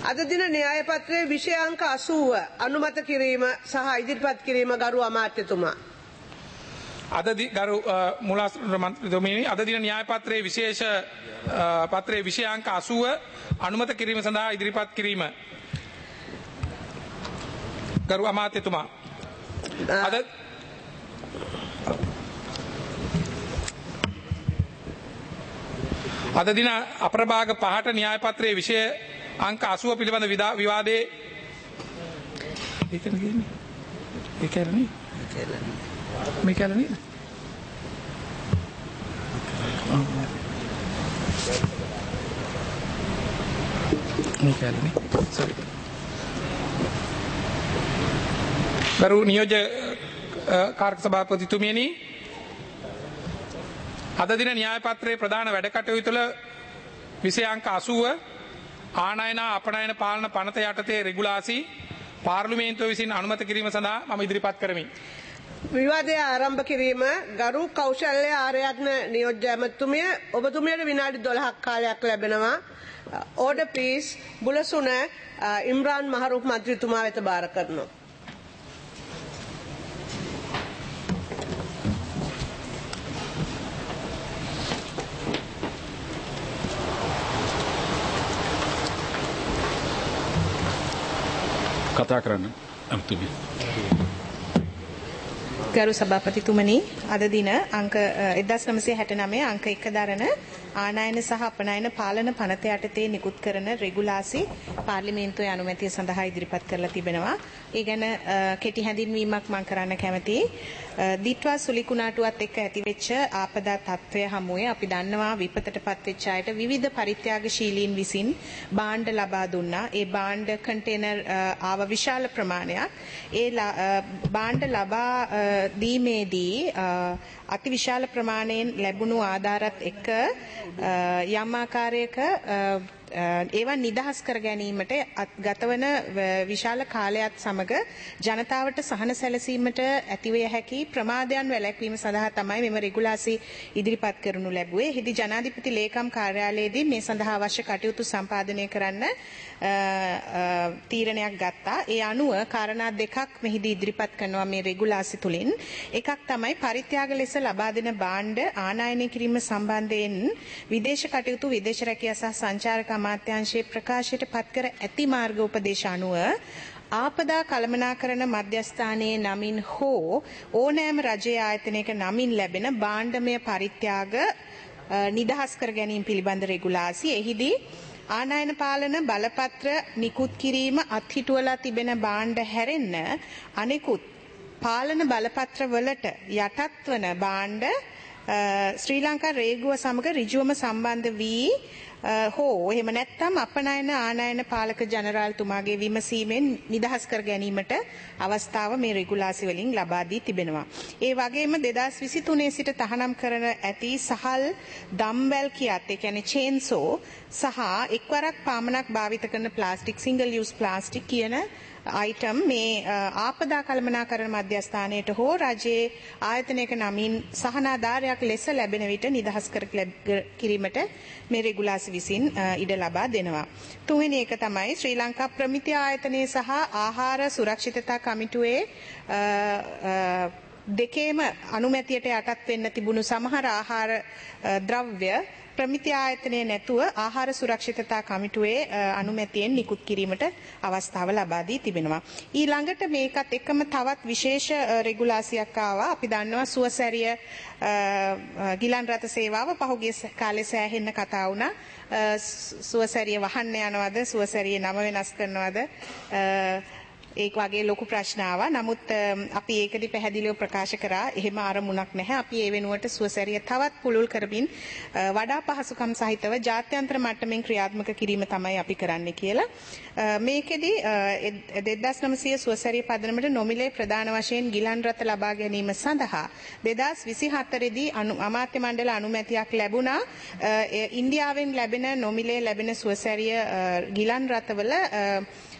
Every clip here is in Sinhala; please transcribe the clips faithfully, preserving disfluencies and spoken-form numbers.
අද දින න්‍යාය පත්‍රයේ විෂය අංක අසූව අනුමත කිරීම සහ ඉදිරිපත් කිරීම ගරු අමාත්‍යතුමා. අද ගරු මුලාස්පෘ මන්ත්‍රීතුමනි අද දින න්‍යාය පත්‍රයේ විශේෂ පත්‍රයේ විෂය අංක අසූව අනුමත කිරීම සඳහා ඉදිරිපත් කිරීම ගරු අමාත්‍යතුමා. අද අද දින අප්‍රභාග පහට න්‍යාය පත්‍රයේ විෂය අංක අසූව පිළිබඳ විවාදයේ ඒකනේ කියන්නේ ඒකනේ මේ කැලණි මේ කැලණි සෝරි ගරු නියෝජ්‍ය කාර්ය සභාපතිතුමියනි අද දින න්‍යාය පත්‍රයේ ප්‍රධාන වැඩ කටයුතු වල විෂය අංක අසූව ආනයන අපනයන පාලන පනත යටතේ රෙගුලාසි පාර්ලිමේන්තුව විසින් අනුමත කිරීම සඳහා මම ඉදිරිපත් කරමි. විවාදය ආරම්භ කිරීම ගරු කෞශල්‍ය ආරයත්න නියෝජ්‍ය ඇමතුමිය ඔබතුමියට විනාඩි දොළහක් කාලයක් ලැබෙනවා. ඕඩර් ප්ලීස් බුලසුන ඉම්රාන් මහරුක් මන්ත්‍රීතුමා වෙත බාර කරනවා. කතා කරන්න අමතුමිය. ගරු සභාපතිතුමනි අද දින අංක එක්දාස් නවසිය හැටනවය අංක එක දරන ආනයන සහ අපනයන පාලන පනත යටතේ නිකුත් කරන රෙගුලාසි පාර්ලිමේන්තුවේ අනුමැතිය සඳහා ඉදිරිපත් කරලා තිබෙනවා. ඒ ගැන කෙටි හැඳින්වීමක් මම කරන්න කැමතියි. දිට්වා සුලිකුණාටුවත් එක්ක ඇතිවෙච්ච ආපදා තත්ත්වය හමුවේ අපි දන්නවා විපතටපත් වෙච්ච අයට විවිධ පරිත්‍යාගශීලීන් විසින් භාණ්ඩ ලබා දුන්නා. ඒ භාණ්ඩ කන්ටේනර් ආව විශාල ප්‍රමාණයක්. ඒ භාණ්ඩ ලබා දීමේදී අති විශාල ප්‍රමාණයෙන් ලැබුණු ආධාරත් එක්ක යම් ආකාරයක ඒවා නිදහස් කර ගැනීමට ගතවන විශාල කාලයත් සමග ජනතාවට සහන සැලසීමට ඇතිවිය හැකි ප්‍රමාදයන් වැළැක්වීම සඳහා තමයි මෙම රෙගුලාසි ඉදිරිපත් කරනු ලැබුවේ. එහිදී ජනාධිපති ලේකම් කාර්යාලයේදී මේ සඳහා අවශ්‍ය කටයුතු සම්පාදනය කරන්න තීරණයක් ගත්තා. ඒ අනුව කාරණා දෙකක් මෙහිදී ඉදිරිපත් කරනවා මේ රෙගුලාසි තුලින්. එකක් තමයි පරිත්‍යාග ලෙස ලබා දෙන භාණ්ඩ ආනයනය කිරීම සම්බන්ධයෙන් විදේශ කටයුතු විදේශ රැකියා සහ සංචාරක අමාත්‍යාංශයේ ප්‍රකාශයට පත් කර ඇති මාර්ග උපදේශ අනුව ආපදා කළමනාකරන මධ්‍යස්ථානයේ නමින් හෝ ඕනෑම රජයේ ආයතනයක නමින් ලැබෙන භාණ්ඩමය පරිත්‍යාග නිදහස් කර ගැනීම පිළිබඳ රෙගුලාසි. එහිදී ආනයන පාලන බලපත්‍ර නිකුත් කිරීම අත්හිටුවලා තිබෙන භාණ්ඩ හැරෙන්න අනෙකුත් පාලන බලපත්‍ර වලට යටත් වන භාණ්ඩ ශ්‍රී ලංකා රේගුව සමග ඍජුවම සම්බන්ධ වී හෝ එහෙම නැත්නම් අපනයන ආනයන පාලක ජනරාල්තුමාගේ විමසීමෙන් නිදහස් කර ගැනීමට අවස්ථාව මේ රෙගුලාසි වලින් ලබා දී තිබෙනවා. ඒ වගේම දෙදාස් විසිතුනේ සිට තහනම් කරන ඇති සහල් දම්වැල් කියාත් ඒ කියන්නේ චේන්සෝ සහ එක්වරක් පමණක් භාවිත කරන ප්ලාස්ටික් සිංගල් යූස් ප්ලාස්ටික් කියන අයිටම් මේ ආපදා කළමනාකරන මධ්‍යස්ථානයට හෝ රජයේ ආයතනයක නමින් සහනාධාරයක් ලෙස ලැබෙන විට නිදහස් කර කිරීමට මේ රෙගුලාසි විසින් ඉඩ ලබා දෙනවා. තුන්වෙනි එක තමයි ශ්‍රී ලංකා ප්‍රමිති ආයතනයේ සහ ආහාර සුරක්ෂිතතා කමිටුවේ දෙකේම අනුමැතියට යටත් වෙන්න තිබුණු සමහර ආහාර ද්‍රව්‍ය ප්‍රමිති ආයතනයේ නැතුව ආහාර සුරක්ෂිතතා කමිටුවේ අනුමැතියෙන් නිකුත් කිරීමට අවස්ථාව ලබා දී තිබෙනවා. ඊළඟට මේකත් එක්කම තවත් විශේෂ රෙගුලාසියක් ආවා. අපි දන්නවා සුවසැරිය ගිලන් රථ සේවාව පහුගිය කාලේ සෑහෙන්න කතා වුණා. සුවසැරිය වහන්න යනවද, සුවසැරියේ නම වෙනස් කරනවද? ඒක වගේ ලොකු ප්‍රශ්න ආවා. නමුත් අපි ඒකදී පැහැදිලිව ප්‍රකාශ කරා එහෙම අරමුණක් නැහැ. අපි ඒ වෙනුවට සුවසැරිය තවත් පුළුල් කරමින් වඩා පහසුකම් සහිතව ජාත්‍යන්තර මට්ටමින් ක්‍රියාත්මක කිරීම තමයි අපි කරන්නේ කියලා. මේකෙදී දෙදාස් නවසිය සුවසැරිය පදනමට නොමිලේ ප්‍රධාන වශයෙන් ගිලන් රථ ලබා ගැනීම සඳහා දෙදාස් විසිහතර දී අමාත්‍ය මණ්ඩල අනුමැතියක් ලැබුණා. ඉන්දියාවෙන් ලැබෙන නොමිලේ ලැබෙන සුවසැරිය ගිලන් රථවල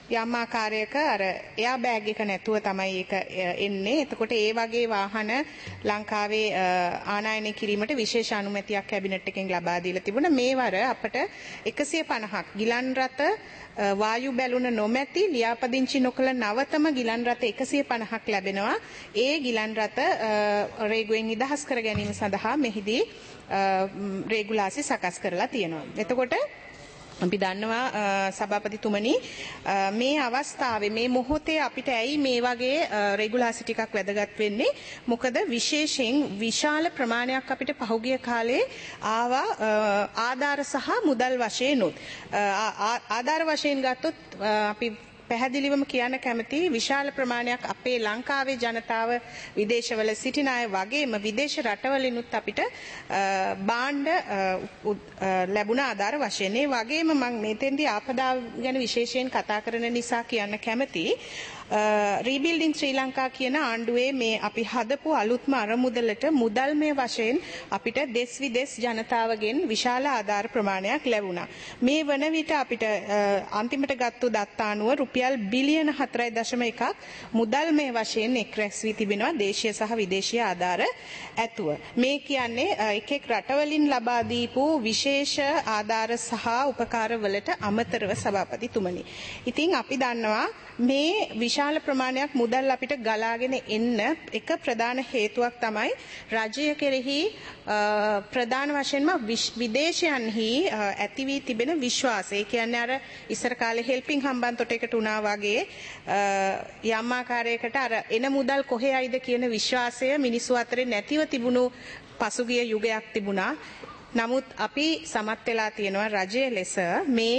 යම් ආකාරයක අර එයා බෑග් එක නැතුව තමයි ඒක එන්නේ. එතකොට ඒ වගේ වාහන ලංකාවේ ආනයනය කිරීමට විශේෂ අනුමැතියක් කැබිනට් එකෙන් ලබා දීලා තිබුණා. මේ වර අපට එකසිය පනහක් ගිලන් රථ වායු බැලුන නොමැති ලියාපදිංචි නොකළ නවතම ගිලන් රථ එකසිය පනහක් ලැබෙනවා. ඒ ගිලන් රථ රේගුවෙන් නිදහස් කර ගැනීම සඳහා මෙහිදී රේගුලාසි සකස් කරලා තියෙනවා. එතකොට අපි දන්නවා සභාපතිතුමනි මේ අවස්ථාවේ මේ මොහොතේ අපිට ඇයි මේ වගේ රෙගුලාසි ටිකක් වැදගත් වෙන්නේ? මොකද විශේෂයෙන් විශාල ප්‍රමාණයක් අපිට පහුගිය කාලේ ආවා ආධාර සහ මුදල් වශයෙන් උත් ආධාර වශයෙන් ගත්තොත් අපි පැහැදිලිවම කියන්න කැමති විශාල ප්‍රමාණයක් අපේ ලංකාවේ ජනතාව විදේශවල සිටින අය වගේම විදේශ රටවලිනුත් අපිට භාණ්ඩ ලැබුණ ආධාර වශයෙන්. ඒ වගේම මම මෙතෙන්දී ආපදා ගැන විශේෂයෙන් කතා කරන නිසා කියන්න කැමති රීබිල්ඩින් ශ්‍රී ලංකා කියන ආණ්ඩුවේ මේ අපි හදපු අලුත්ම අරමුදලට මුදල් මේ වශයෙන් අපිට දෙස් විදෙස් ජනතාවගෙන් විශාල ආධාර ප්‍රමාණයක් ලැබුණා. මේ වන විට අපිට අන්තිමට ගත්තු දත්ත අනුව රුපියල් බිලියන හතරයි දශම එකක් මුදල් මේ වශයෙන් එක් රැස් වී තිබෙනවා දේශීය සහ විදේශීය ආධාර ඇතුව. මේ කියන්නේ එක් එක් රටවලින් ලබා දීපු විශේෂ ආධාර සහ උපකාර වලට අමතරව සභාපතිතුමනි. ඉතින් අපි දන්නවා මේ විශාල ප්‍රමාණයක් මුදල් අපිට ගලාගෙන එන්න එක ප්‍රධාන හේතුවක් තමයි රජය කෙරෙහි ප්‍රධාන වශයෙන්ම විදේශයන්හි ඇති වී තිබෙන විශ්වාසය. ඒ කියන්නේ අර ඉස්සර කාලේ හෙල්පින් හම්බන්තොටේකට උනා වගේ යම් ආකාරයකට අර එන මුදල් කොහේයිද කියන විශ්වාසය මිනිස්සු අතරේ නැතිව තිබුණු පසුගිය යුගයක් තිබුණා. නමුත් අපි සමත් වෙලා තියෙනවා රජයේ ලෙස මේ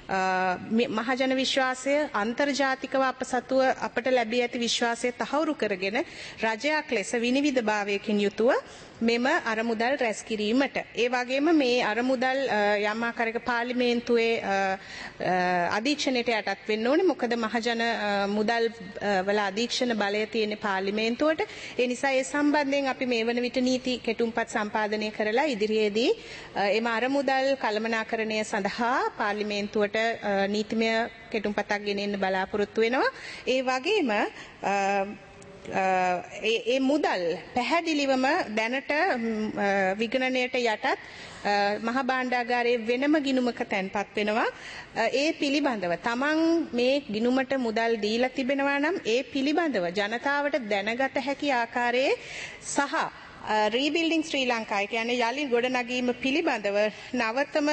මහජන විශ්වාසය අන්තර්ජාතිකව අප සතුව අපට ලැබී ඇති විශ්වාසය තහවුරු කරගෙන රජයක් ලෙස විනිවිදභාවයකින් යුතුව මෙම අරමුදල් රැස් කිරීමට ඒ වගේම මේ අරමුදල් යම් ආකාරයක පාර්ලිමේන්තුවේ අධීක්ෂණයට යටත් වෙන්න ඕනේ. මොකද මහජන මුදල් වල අධීක්ෂණ බලය තියෙන පාර්ලිමේන්තුවට. ඒ නිසා ඒ සම්බන්ධයෙන් අපි මේ වන විට නීති කෙටුම්පත් සම්පාදනය කරලා ඉදිරියේදී එම අරමුදල් කළමනාකරණය සඳහා පාර්ලිමේන්තුවට නීතිමය කෙටුම්පතක් ගෙනෙන්න බලාපොරොත්තු වෙනවා. ඒ වගේම ඒ මුදල් පැහැදිලිවම දැනට විගණනයට යටත් මහ භාණ්ඩාගාරයේ වෙනම ගිණුමක තැන්පත් වෙනවා. ඒ පිළිබඳව තමන් මේ ගිණුමට මුදල් දීලා තිබෙනවා නම් ඒ පිළිබඳව ජනතාවට දැනගත හැකි ආකාරයේ සහ රීබිල්ඩින් ශ්‍රී ලංකා කියන්නේ යලි ගොඩනැගීම පිළිබඳව නවතම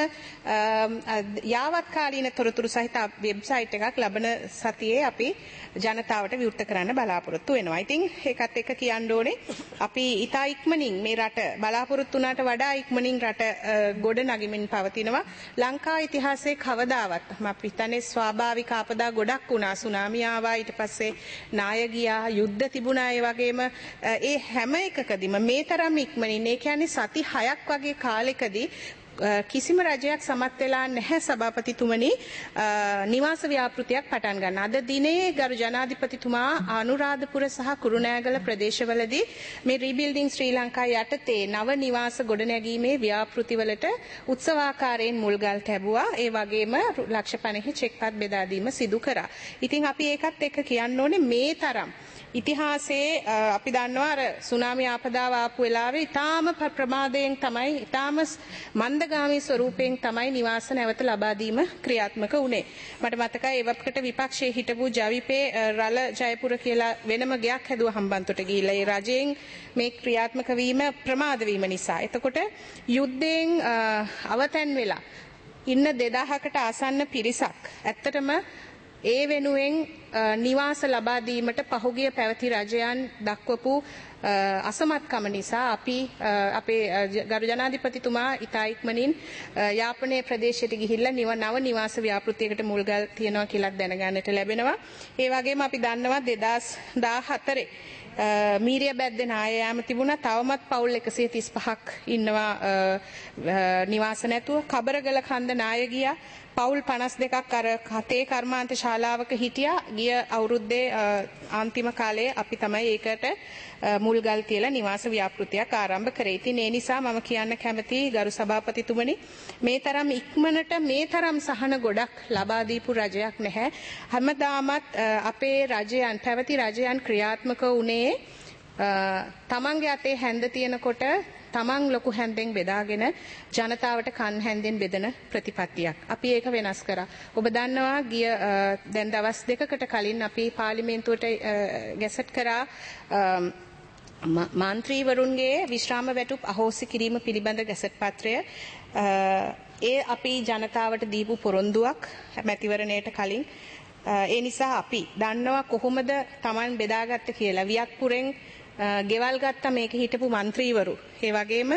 යාවත්කාලීන තොරතුරු සහිත වෙබ්සයිට් එකක් ලබන සතියේ අපි ජනතාවට විවෘත කරන්න බලාපොරොත්තු වෙනවා. ඉතින් ඒකත් එක්ක කියන්න ඕනේ අපි ඉතා ඉක්මනින් මේ රට බලාපොරොත්තු වුණාට වඩා ඉක්මනින් රට ගොඩනැගීමෙන් පවතිනවා. ලංකා ඉතිහාසයේ කවදාවත් මම හිතන්නේ ස්වාභාවික ආපදා ගොඩක් වුණා. සුනාමි ආවා, ඊට පස්සේ නාය ගියා, යුද්ධ තිබුණා. ඒ වගේම ඒ හැම එකකදීම මේ තරම් ඉක්මනින් ඒ කියන්නේ සති හයක් වගේ කාලෙකදී කිසිම රජයක් සමත් වෙලා නැහැ සභාපතිතුමනි නිවාස ව්‍යාපෘතියක් පටන් ගන්න. අද දිනේ ගරු ජනාධිපතිතුමා අනුරාධපුර සහ කුරුණෑගල ප්‍රදේශවලදී මේ රීබිල්ඩින් ශ්‍රී ලංකා යටතේ නව නිවාස ගොඩනැගීමේ ව්‍යාපෘතිවලට උත්සවාකාරයෙන් මුල්ගල් තැබුවා. ඒ වගේම ලක්ෂ පනහක චෙක්පත් බෙදා දීම සිදු කරා. ඉතින් අපි ඒකත් එක්ක කියන්න ඕනේ මේ තරම් ඉතිහාසයේ අපි දන්නවා අර සුනාමි ආපදාව ආපු වෙලාවේ ඊටාම ප්‍රමාදයෙන් තමයි ඊටාම මන්දගාමී ස්වරූපයෙන් තමයි නිවාස නැවත ලබා දීම ක්‍රියාත්මක වුණේ. මට මතකයි ඒ වක්කට විපක්ෂයේ හිටපු ජවිපේ රළ ජයපුර කියලා වෙනම ගයක් හැදුවා හම්බන්තොට ගිහිල්ලා. ඒ රජයෙන් මේ ක්‍රියාත්මක වීම ප්‍රමාද වීම නිසා. එතකොට යුද්ධයෙන් අවතැන් වෙලා ඉන්න දෙදාහකට ආසන්න පිරිසක් ඇත්තටම ඒ වෙනුවෙන් නිවාස ලබා දීමට පහුගිය පැවති රජයන් දක්වපු අසමත්කම නිසා අපි අපේ ගරු ජනාධිපතිතුමා ඉතා ඉක්මනින් යාපනයේ ප්‍රදේශයට ගිහිල්ලා නිව නව නිවාස ව්‍යාපෘතියකට මුල්ගල් තියනවා කියලා දැනගන්නට ලැබෙනවා. ඒ වගේම අපි දන්නවා දෙදාස් දාහතරේ මීරිය බැද්දේ නාය යාම තිබුණා. තවමත් පවුල් එකසිය තිස් පහක් ඉන්නවා නිවාස නැතුව. කබරගල කන්ද නාය ගියා. පවුල් පනස් දෙකක් අර කතේ කර්මාන්ත ශාලාවක හිටියා. ගිය අවුරුද්දේ අන්තිම කාලයේ අපි තමයි ඒකට මුල්ගල් තියලා නිවාස ව්‍යාපෘතියක් ආරම්භ කරේ. ඉතින් ඒ නිසා මම කියන්න කැමතියි ගරු සභාපතිතුමනි, මේ තරම් ඉක්මනට මේ තරම් සහන ගොඩක් ලබා දීපු රජයක් නැහැ. හැමදාමත් අපේ රජයන් පැවති රජයන් ක්‍රියාත්මක වුණේ තමන්ගේ අතේ හැන්ද තියෙනකොට තමන් ලොකු හැන්දෙන් බෙදාගෙන ජනතාවට කන් හැන්දෙන් බෙදන ප්‍රතිපත්තියක්. අපි ඒක වෙනස් කරා. ඔබ දන්නවා ගිය දැන් දවස් දෙකකට කලින් අපි පාර්ලිමේන්තුවට ගැසට් කරා මන්ත්‍රීවරුන්ගේ විශ්‍රාම වැටුප් අහෝසි කිරීම පිළිබඳ ගැසට් පත්‍රය. ඒ අපි ජනතාවට දීපු පොරොන්දුවක් මැතිවරණයට කලින්. ඒ නිසා අපි දන්නවා කොහොමද තමන් බෙදාගත්ත කියලා. වියත්පුරෙන් ගෙවල් ගත්තා මේක හිටපු മന്ത്രിවරු. ඒ වගේම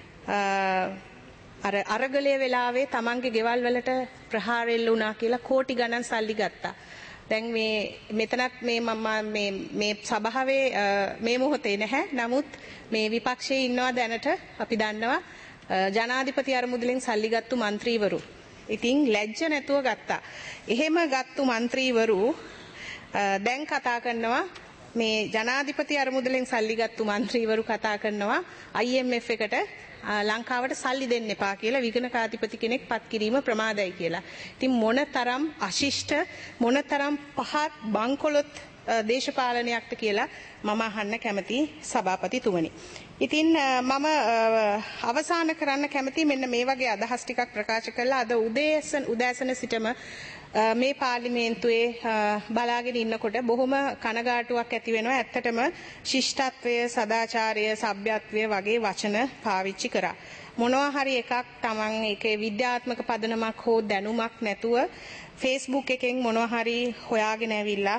අර අරගලයේ වෙලාවේ තමන්ගේ ගෙවල් වලට ප්‍රහාර එල්ල වුණා කියලා කෝටි ගණන් සල්ලි ගත්තා. දැන් මේ මෙතනත් මේ මම මේ මේ සභාවේ මේ මොහොතේ නැහැ. නමුත් මේ විපක්ෂයේ ඉන්නවා දැනට අපි දන්නවා ජනාධිපති අරමුදලෙන් සල්ලි ගත්තු മന്ത്രിවරු. ඉතින් ලැජ්ජ නැතුව ගත්තා. එහෙම ගත්තු മന്ത്രിවරු දැන් කතා කරනවා මේ ජනාධිපති අරමුදලෙන් සල්ලි ගත්තු മന്ത്രിවරු කතා කරනවා I M F එකට ලංකාවට සල්ලි දෙන්න එපා කියලා විගණකාධිපති කෙනෙක් පත් කිරීම ප්‍රමාදයි කියලා. ඉතින් මොනතරම් අශිෂ්ට මොනතරම් පහත් බංකොලොත් දේශපාලනයක්ද කියලා මම අහන්න කැමති සභාපතිතුමනි. ඉතින් මම අවසන් කරන්න කැමති මෙන්න මේ වගේ අදහස් ටිකක් ප්‍රකාශ කළා. අද උදෑසන උදෑසන සිටම මේ පාර්ලිමේන්තුවේ බලාගෙන ඉන්නකොට බොහොම කනගාටුවක් ඇති වෙනවා. ඇත්තටම ශිෂ්ටත්වය, සදාචාරය, සભ્યත්වය වගේ වචන පාවිච්චි කරා. මොනවා හරි එකක් Taman ඒකේ විද්‍යාත්මක පදනමක් හෝ දැනුමක් නැතුව Facebook එකෙන් මොනවා හරි හොයාගෙන ඇවිල්ලා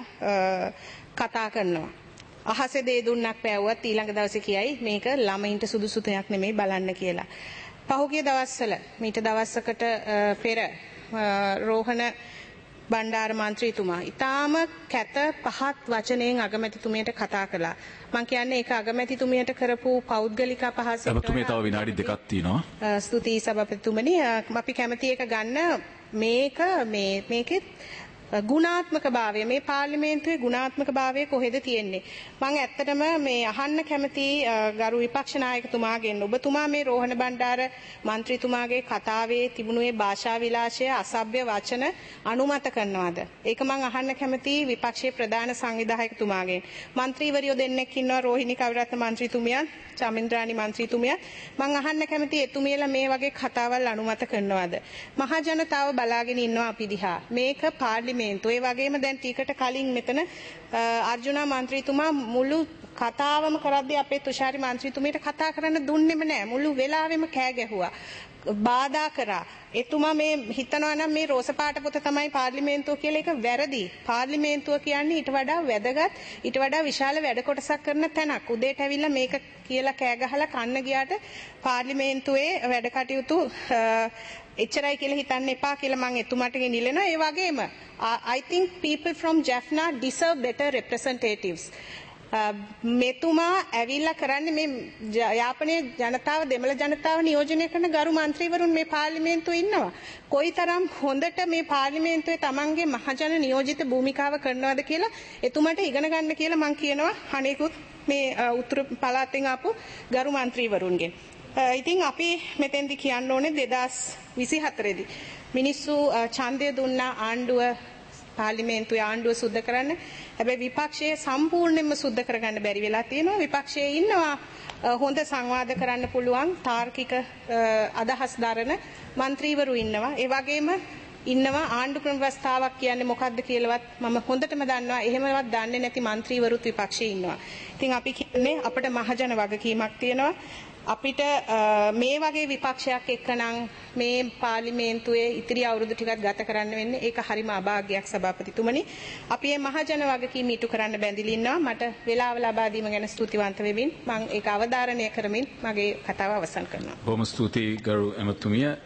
කතා කරනවා. අහසේ දේ දුන්නක් පෑවුවත් ඊළඟ දවසේ කියයි මේක ළමයින්ට සුදුසු දෙයක් නෙමෙයි බලන්න කියලා. පහුගිය දවස්වල මීට දවසකට පෙර රෝහණ බණ්ඩාර මන්ත්‍රීතුමා ඊටාම කැත පහත් වචනයෙන් අගමැතිතුමියට කතා කළා. මම කියන්නේ ඒක අගමැතිතුමියට කරපු පෞද්ගලික අපහාසයක්. සභාපතිතුමිය තව විනාඩි දෙකක් තියෙනවා. ස්තුතියි සභාපතිතුමනි. අපි කැමති එක ගන්න මේක මේ මේකේ ගුණාත්මක භාවය මේ පාර්ලිමේන්තුවේ ගුණාත්මක භාවය කොහෙද තියෙන්නේ? මම ඇත්තටම මේ අහන්න කැමති ගරු විපක්ෂ නායකතුමාගෙන් ඔබතුමා මේ රෝහණ බණ්ඩාර මන්ත්‍රීතුමාගේ කතාවේ තිබුණු ඒ භාෂා විලාසය අසභ්‍ය වචන අනුමත කරනවද? ඒක මම අහන්න කැමති විපක්ෂයේ ප්‍රධාන සංවිධායකතුමාගෙන්. මන්ත්‍රීවරියෝ දෙන්නෙක් ඉන්නවා රෝහිණී කවිරත්න මන්ත්‍රීතුමියන්, චමින්ද්‍රානි මන්ත්‍රීතුමියන්. මම අහන්න කැමති එතුමියලා මේ වගේ කතාවල් අනුමත කරනවද? මහ ජනතාව බලාගෙන ඉන්නවා අපි දිහා. මේක පාර්ලිමේන්තුවේ ඒ වගේම දැන් ටිකට කලින් මෙතන අර්ජුනා මන්ත්‍රීතුමා මුළු කතාවම කරද්දී අපේ තුෂාරි මන්ත්‍රීතුමියට කතා කරන්න දුන්නෙම නැහැ. මුළු වෙලාවෙම කෑ ගැහුවා. බාධා කරා. එතුමා මේ හිතනවා නම් මේ රෝස පාට පොත තමයි පාර්ලිමේන්තුව කියලා. ඒක වැරදි. පාර්ලිමේන්තුව කියන්නේ ඊට වඩා වැදගත් ඊට වඩා විශාල වැඩ කොටසක් කරන තැනක්. උදේට ඇවිල්ලා මේක කියලා කෑ ගහලා කන්න ගියාට පාර්ලිමේන්තුවේ වැඩ කටයුතු එච්චරයි කියලා හිතන්න එපා කියලා මම එතුමාට ගෙනිලනවා. ඒ වගේම I think people from Jaffna deserve better representatives. මෙතුමා ඇවිල්ලා කරන්නේ මේ යාපනයේ ජනතාව දෙමළ ජනතාව නියෝජනය කරන ගරු මන්ත්‍රීවරුන් මේ පාර්ලිමේන්තුවේ ඉන්නවා. කොයිතරම් හොඳට මේ පාර්ලිමේන්තුවේ තමන්ගේ මහජන නියෝජිත භූමිකාව කරනවද කියලා එතුමාට ඉගෙන ගන්න කියලා මම කියනවා අනේකුත් මේ උතුරු පළාතෙන් ආපු ගරු මන්ත්‍රීවරුන්ගෙන්. ඉතින් අපි මෙතෙන්දි කියන්න ඕනේ දෙදාස් විසිහතර දී මිනිස්සු ඡන්දය දුන්නා ආණ්ඩුව පාර්ලිමේන්තුවේ ආණ්ඩුව සුද්ධ කරන්න. හැබැයි විපක්ෂයේ සම්පූර්ණයෙන්ම සුද්ධ කරගන්න බැරි වෙලා තියෙනවා. විපක්ෂයේ ඉන්නවා හොඳ සංවාද කරන්න පුළුවන් තාර්කික අදහස් දරන മന്ത്രിවරු ඉන්නවා. ඒ වගේම ඉන්නවා ආණ්ඩු ක්‍රම ව්‍යවස්ථාවක් කියන්නේ මොකක්ද කියලාවත් මම හොඳටම දන්නවා. එහෙමවත් දන්නේ නැති മന്ത്രിවරුත් විපක්ෂයේ ඉන්නවා. ඉතින් අපි කියන්නේ අපිට මහජන වගකීමක් තියෙනවා. අපිට මේ වගේ විපක්ෂයක් එක්කනම් මේ පාර්ලිමේන්තුවේ ඉතිරි අවුරුදු ටිකක් ගත කරන්න වෙන්නේ. ඒක හරිම අභාග්‍යයක් සභාපතිතුමනි. අපි මේ මහජන වගකීම ඉටු කරන්න බැඳිලා ඉන්නවා. මට වේලාව ලබා දීම ගැන ස්තුතිවන්ත වෙමින් මම ඒක අවධාරණය කරමින් මගේ කතාව අවසන් කරනවා. බොහොම ස්තුතියි ගරු ඇමතුමිය.